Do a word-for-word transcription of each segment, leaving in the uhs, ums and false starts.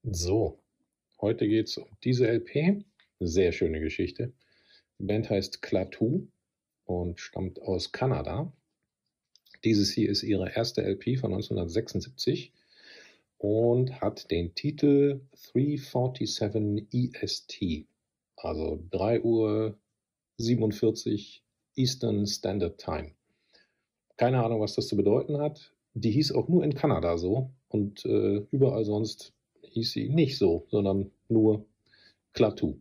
So, heute geht es um diese L P. Eine sehr schöne Geschichte. Die Band heißt Klaatu und stammt aus Kanada. Dieses hier ist ihre erste L P von neunzehnhundertsechsundsiebzig und hat den Titel drei siebenundvierzig E S T, also drei Uhr siebenundvierzig Eastern Standard Time. Keine Ahnung, was das zu bedeuten hat. Die hieß auch nur in Kanada so und äh, überall sonst hieß sie nicht so, sondern nur Klaatu.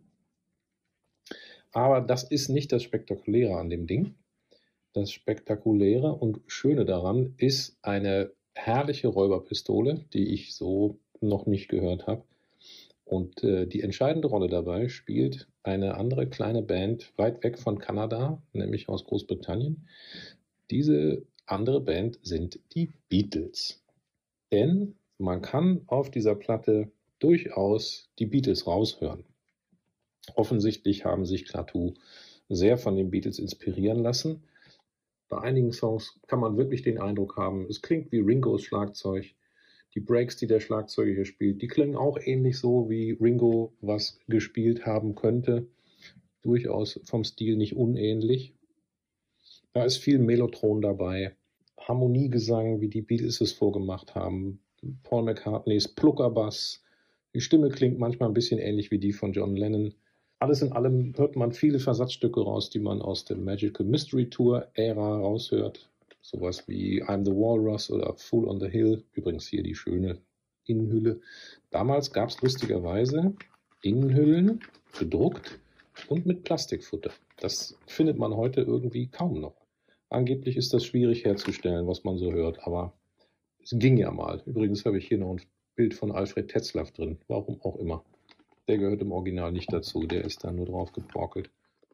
Aber das ist nicht das Spektakuläre an dem Ding. Das Spektakuläre und Schöne daran ist eine herrliche Räuberpistole, die ich so noch nicht gehört habe. Und äh, die entscheidende Rolle dabei spielt eine andere kleine Band weit weg von Kanada, nämlich aus Großbritannien. Diese andere Band sind die Beatles. Denn man kann auf dieser Platte durchaus die Beatles raushören. Offensichtlich haben sich Klaatu sehr von den Beatles inspirieren lassen. Bei einigen Songs kann man wirklich den Eindruck haben, es klingt wie Ringos Schlagzeug. Die Breaks, die der Schlagzeuger hier spielt, die klingen auch ähnlich so, wie Ringo was gespielt haben könnte. Durchaus vom Stil nicht unähnlich. Da ist viel Mellotron dabei, Harmoniegesang, wie die Beatles es vorgemacht haben, Paul McCartneys Pluckerbass. Die Stimme klingt manchmal ein bisschen ähnlich wie die von John Lennon. Alles in allem hört man viele Versatzstücke raus, die man aus der Magical Mystery Tour Ära raushört. Sowas wie I'm the Walrus oder Fool on the Hill. Übrigens hier die schöne Innenhülle. Damals gab es lustigerweise Innenhüllen gedruckt und mit Plastikfutter. Das findet man heute irgendwie kaum noch. Angeblich ist das schwierig herzustellen, was man so hört, aber es ging ja mal. Übrigens habe ich hier noch ein Bild von Alfred Tetzlaff drin, warum auch immer. Der gehört im Original nicht dazu, der ist da nur drauf geborkelt.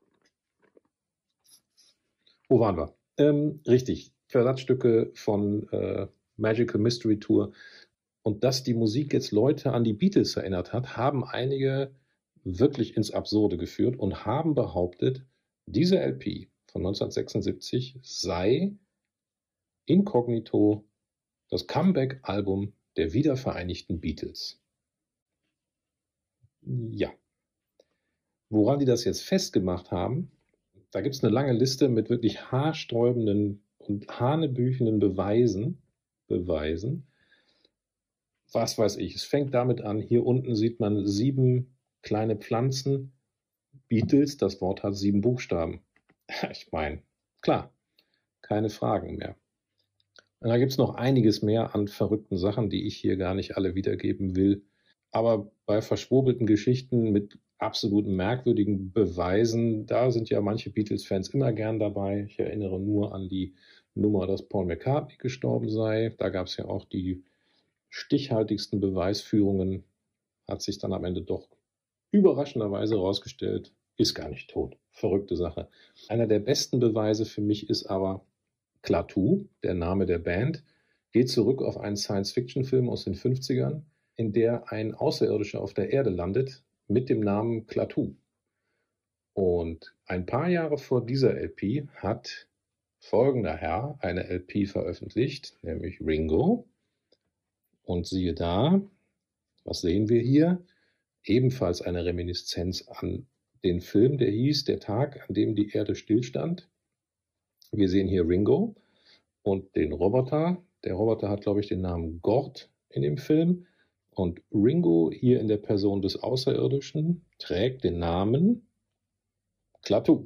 Wo waren wir? Ähm, richtig, Versatzstücke von äh, Magical Mystery Tour. Und dass die Musik jetzt Leute an die Beatles erinnert hat, haben einige wirklich ins Absurde geführt und haben behauptet, diese L P von neunzehnhundertsechsundsiebzig sei inkognito das Comeback-Album der wiedervereinigten Beatles. Ja. Woran die das jetzt festgemacht haben, da gibt es eine lange Liste mit wirklich haarsträubenden und hanebüchenden Beweisen. Beweisen. Was weiß ich, es fängt damit an, hier unten sieht man sieben kleine Pflanzen. Beatles, das Wort hat sieben Buchstaben. Ich meine, klar, keine Fragen mehr. Und da gibt es noch einiges mehr an verrückten Sachen, die ich hier gar nicht alle wiedergeben will. Aber bei verschwurbelten Geschichten mit absolut merkwürdigen Beweisen, da sind ja manche Beatles-Fans immer gern dabei. Ich erinnere nur an die Nummer, dass Paul McCartney gestorben sei. Da gab es ja auch die stichhaltigsten Beweisführungen. Hat sich dann am Ende doch überraschenderweise herausgestellt, ist gar nicht tot. Verrückte Sache. Einer der besten Beweise für mich ist aber Klaatu, der Name der Band, geht zurück auf einen Science-Fiction-Film aus den fünfzigern, in der ein Außerirdischer auf der Erde landet mit dem Namen Klaatu. Und ein paar Jahre vor dieser L P hat folgender Herr eine L P veröffentlicht, nämlich Ringo. Und siehe da, was sehen wir hier? Ebenfalls eine Reminiszenz an den Film, der hieß Der Tag, an dem die Erde stillstand. Wir sehen hier Ringo und den Roboter. Der Roboter hat, glaube ich, den Namen Gort in dem Film. Und Ringo hier in der Person des Außerirdischen trägt den Namen Klaatu.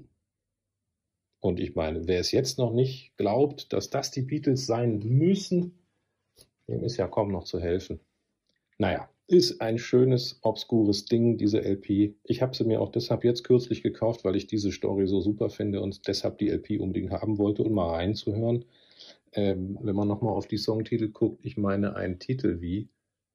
Und ich meine, wer es jetzt noch nicht glaubt, dass das die Beatles sein müssen, dem ist ja kaum noch zu helfen. Naja, ist ein schönes, obskures Ding, diese L P. Ich habe sie mir auch deshalb jetzt kürzlich gekauft, weil ich diese Story so super finde und deshalb die L P unbedingt haben wollte, um mal reinzuhören. Ähm, wenn man nochmal auf die Songtitel guckt, ich meine einen Titel wie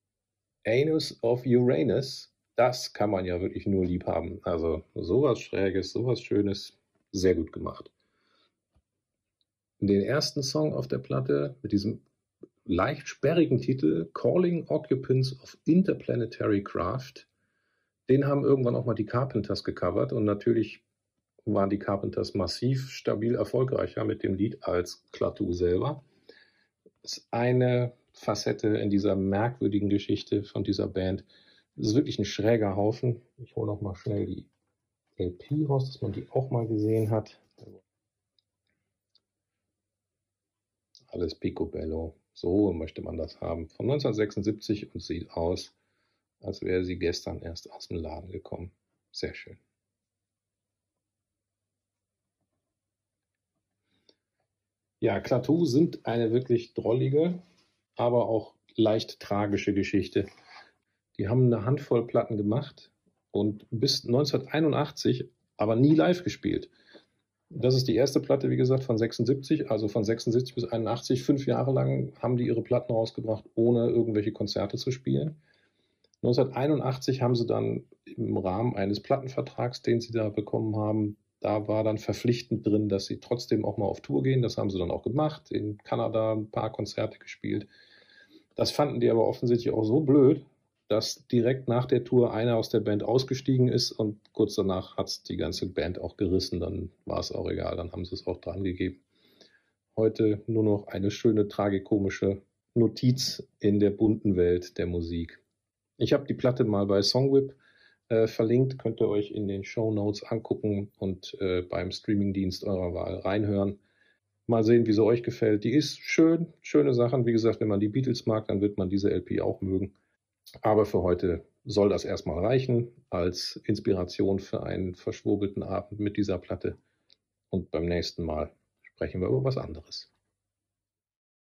Anus of Uranus, das kann man ja wirklich nur lieb haben. Also sowas Schräges, sowas Schönes, sehr gut gemacht. Den ersten Song auf der Platte mit diesem leicht sperrigen Titel Calling Occupants of Interplanetary Craft, den haben irgendwann auch mal die Carpenters gecovert und natürlich waren die Carpenters massiv stabil erfolgreicher mit dem Lied als Klaatu selber. Das ist eine Facette in dieser merkwürdigen Geschichte von dieser Band, Das ist wirklich ein schräger Haufen. Ich hole noch mal schnell die L P raus, dass man die auch mal gesehen hat. Alles picobello. So möchte man das haben. Von neunzehnhundertsechsundsiebzig und sieht aus, als wäre sie gestern erst aus dem Laden gekommen. Sehr schön. Ja, Klaatu sind eine wirklich drollige, aber auch leicht tragische Geschichte. Die haben eine Handvoll Platten gemacht und bis neunzehnhunderteinundachtzig aber nie live gespielt. Das ist die erste Platte, wie gesagt, von sechsundsiebzig, also von sechsundsiebzig bis einundachtzig, fünf Jahre lang haben die ihre Platten rausgebracht, ohne irgendwelche Konzerte zu spielen. neunzehnhunderteinundachtzig haben sie dann im Rahmen eines Plattenvertrags, den sie da bekommen haben, da war dann verpflichtend drin, dass sie trotzdem auch mal auf Tour gehen. Das haben sie dann auch gemacht, in Kanada ein paar Konzerte gespielt. Das fanden die aber offensichtlich auch so blöd, dass direkt nach der Tour einer aus der Band ausgestiegen ist und kurz danach hat es die ganze Band auch gerissen. Dann war es auch egal, dann haben sie es auch dran gegeben. Heute nur noch eine schöne, tragikomische Notiz in der bunten Welt der Musik. Ich habe die Platte mal bei Songwhip äh, verlinkt, könnt ihr euch in den Shownotes angucken und äh, beim Streamingdienst eurer Wahl reinhören. Mal sehen, wie sie euch gefällt. Die ist schön, schöne Sachen. Wie gesagt, wenn man die Beatles mag, dann wird man diese L P auch mögen. Aber für heute soll das erstmal reichen als Inspiration für einen verschwurbelten Abend mit dieser Platte. Und beim nächsten Mal sprechen wir über was anderes.